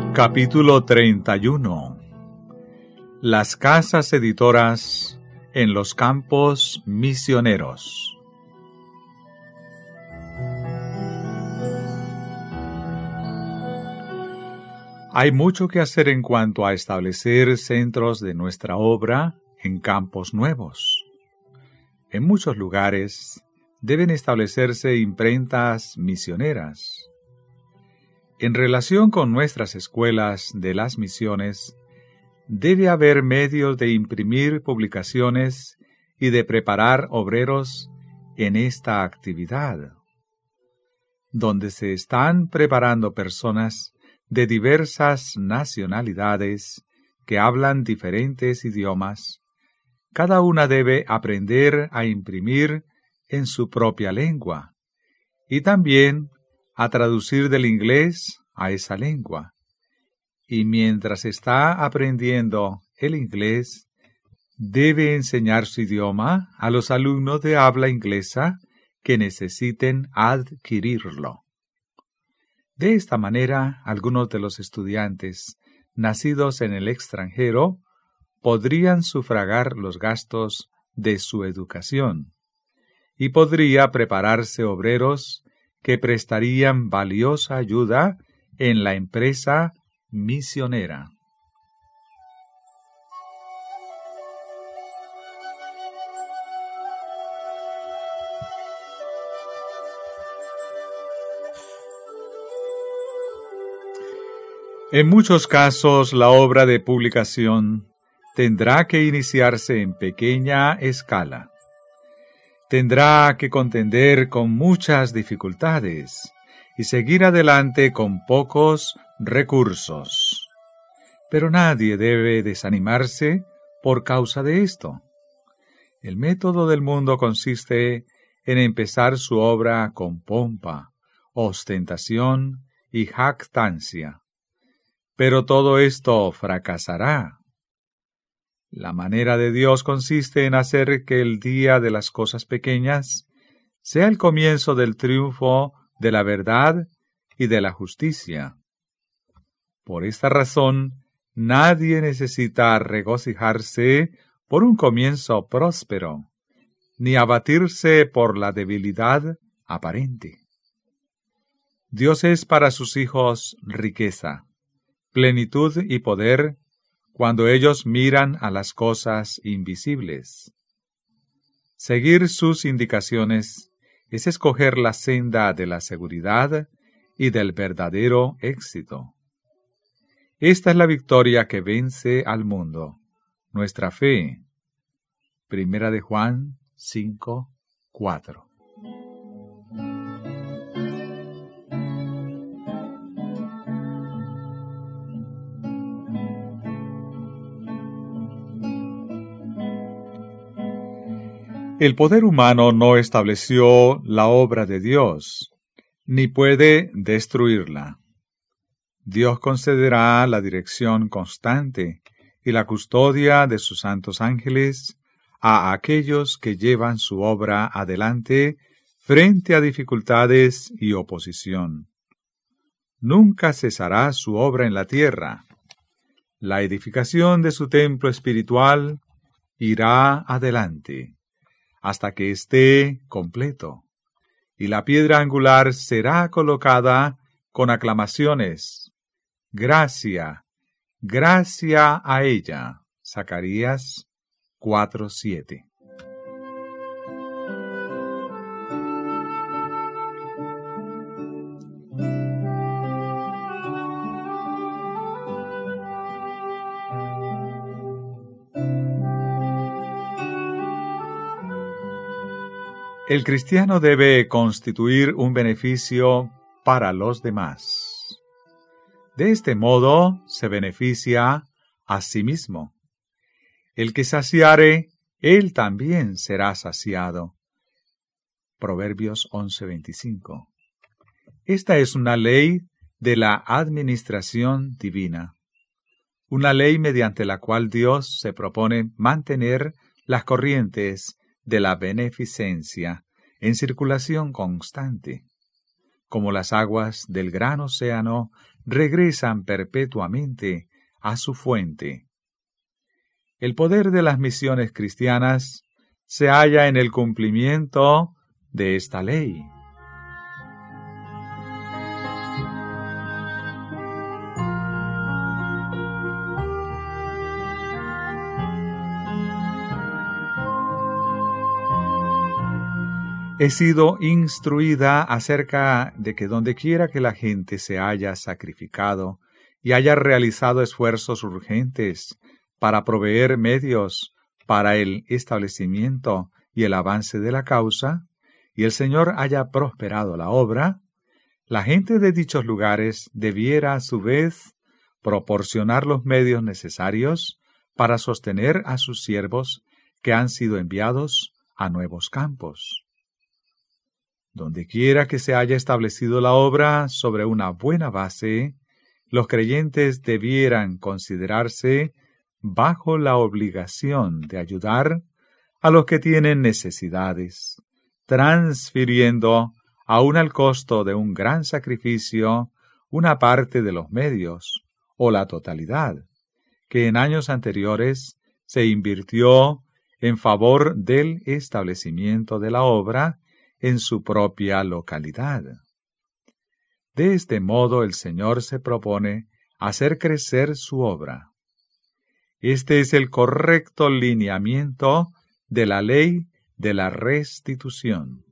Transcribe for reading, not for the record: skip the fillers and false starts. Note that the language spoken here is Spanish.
Capítulo 31. Las casas editoras en los campos misioneros. Hay mucho que hacer en cuanto a establecer centros de nuestra obra en campos nuevos. En muchos lugares deben establecerse imprentas misioneras. En relación con nuestras escuelas de las misiones, debe haber medios de imprimir publicaciones y de preparar obreros en esta actividad, donde se están preparando personas de diversas nacionalidades que hablan diferentes idiomas. Cada una debe aprender a imprimir en su propia lengua y también a traducir del inglés a esa lengua. Y mientras está aprendiendo el inglés, debe enseñar su idioma a los alumnos de habla inglesa que necesiten adquirirlo. De esta manera, algunos de los estudiantes nacidos en el extranjero podrían sufragar los gastos de su educación y podría prepararse obreros que prestarían valiosa ayuda en la empresa misionera. En muchos casos, la obra de publicación tendrá que iniciarse en pequeña escala. Tendrá que contender con muchas dificultades y seguir adelante con pocos recursos. Pero nadie debe desanimarse por causa de esto. El método del mundo consiste en empezar su obra con pompa, ostentación y jactancia. Pero todo esto fracasará. La manera de Dios consiste en hacer que el día de las cosas pequeñas sea el comienzo del triunfo de la verdad y de la justicia. Por esta razón, nadie necesita regocijarse por un comienzo próspero, ni abatirse por la debilidad aparente. Dios es para sus hijos riqueza, plenitud y poder cuando ellos miran a las cosas invisibles. Seguir sus indicaciones es escoger la senda de la seguridad y del verdadero éxito. Esta es la victoria que vence al mundo, nuestra fe. Primera de Juan 5:4. El poder humano no estableció la obra de Dios, ni puede destruirla. Dios concederá la dirección constante y la custodia de sus santos ángeles a aquellos que llevan su obra adelante frente a dificultades y oposición. Nunca cesará su obra en la tierra. La edificación de su templo espiritual irá adelante hasta que esté completo, y la piedra angular será colocada con aclamaciones. Gracia, gracia a ella. Zacarías 4:7. El cristiano debe constituir un beneficio para los demás. De este modo se beneficia a sí mismo. El que saciare, él también será saciado. Proverbios 11:25. Esta es una ley de la administración divina, una ley mediante la cual Dios se propone mantener las corrientes de la beneficencia en circulación constante. como las aguas del gran océano regresan perpetuamente a su fuente. El poder de las misiones cristianas se halla en el cumplimiento de esta ley. He sido instruida acerca de que dondequiera que la gente se haya sacrificado y haya realizado esfuerzos urgentes para proveer medios para el establecimiento y el avance de la causa, y el Señor haya prosperado la obra, la gente de dichos lugares debiera a su vez proporcionar los medios necesarios para sostener a sus siervos que han sido enviados a nuevos campos. Dondequiera que se haya establecido la obra sobre una buena base, los creyentes debieran considerarse bajo la obligación de ayudar a los que tienen necesidades, transfiriendo, aun al costo de un gran sacrificio, una parte de los medios, o la totalidad, que en años anteriores se invirtió en favor del establecimiento de la obra en su propia localidad. De este modo el Señor se propone hacer crecer su obra. Este es el correcto lineamiento de la ley de la restitución.